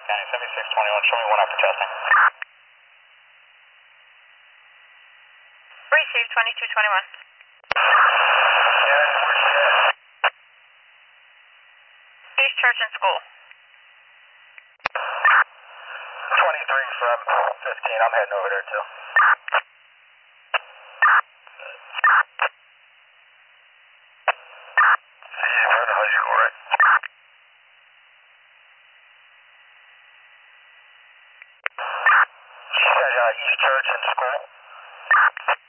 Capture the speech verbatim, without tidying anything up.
County seventy-six twenty-one, show me one after testing. Receive twenty-two twenty-one. Yeah, where's she at? East Church and School. twenty-three from fifteen, I'm heading over there too. See you for the high school, right? She said uh, East Church and School.